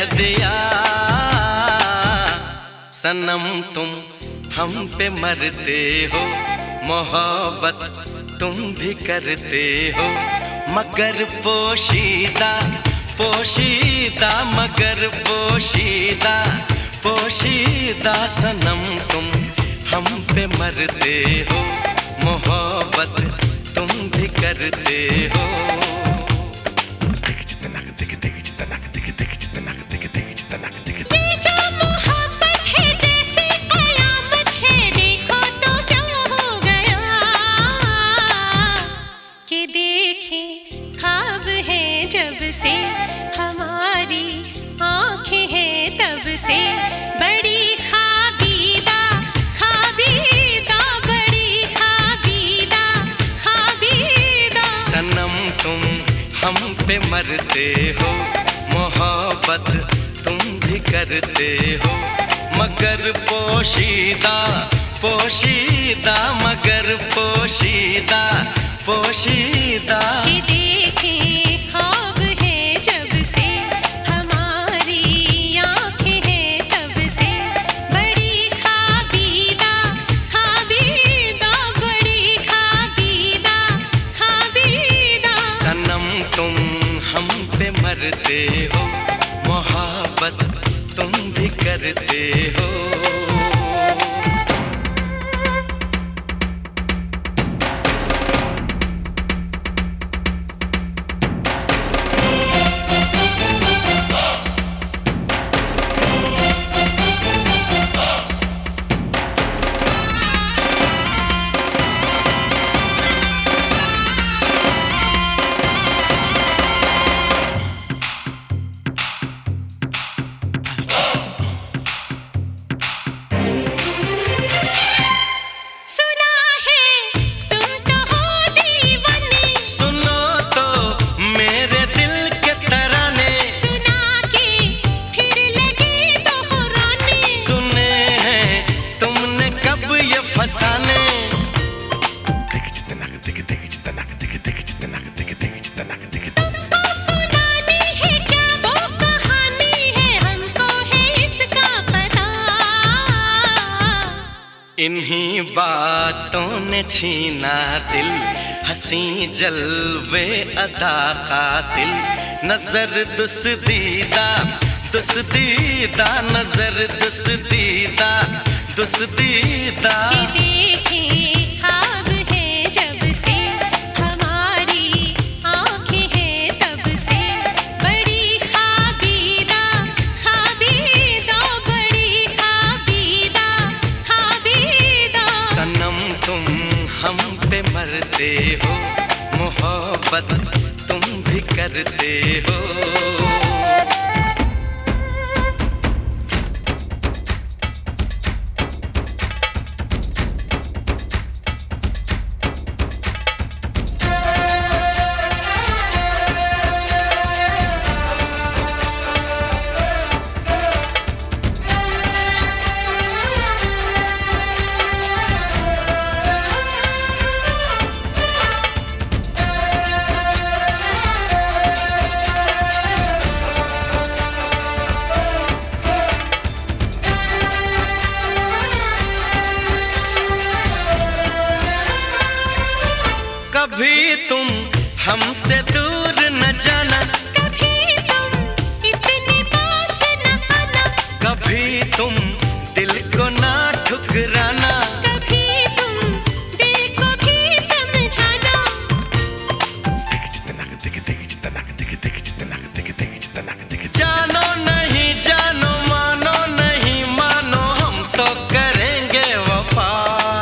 दिया। सनम तुम हम पे मरते हो, मोहब्बत तुम भी करते हो, मगर पोशीदा पोशीदा, मगर पोशीदा पोशीदा। सनम तुम हम पे मरते हो, मोहब्बत तुम भी करते हो। तुम हम पे मरते हो, मोहब्बत तुम भी करते हो, मगर पोशीदा पोशीदा, मगर पोशीदा पोशीदा। तुम हम पे मरते हो, मोहब्बत तुम भी करते हो। इन्हीं बातों ने छीना दिल, हंसी जलवे अदा का दिल। नजर दुस्दीदा दुस्दीदा, नजर दुस्दीदा दुस्दीदा। हम पे मरते हो, मोहब्बत तुम भी करते हो। कभी तुम हमसे दूर न जाना, कभी तुम इतने पास न आना, कभी तुम दिल को ना ठुकराना, कभी तुम दिल को भी समझाना। जानो नहीं जानो, मानो नहीं मानो, हम तो करेंगे वफा।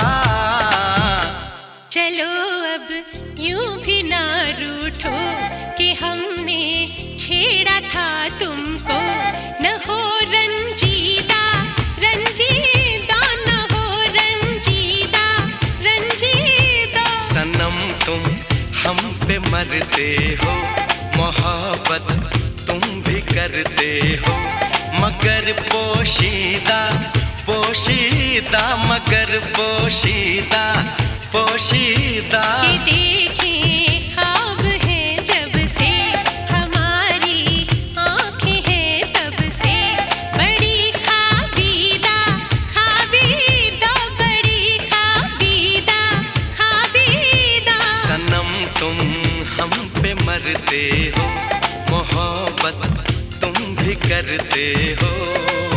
चलो अब यूं भी ना रूठो कि हमने छेड़ा था तुमको। न हो रंजीदा रंजीदा, न हो रंजीदा रंजीदा। सनम तुम हम पे मरते हो, मोहब्बत तुम भी करते हो, मगर पोशीदा पोशीदा, मगर पोशीदा पोशीदा। देखे ख्वाब है जब से, हमारी आँखें हैं तब से। मरते हो, मोहब्बत तुम भी करते हो।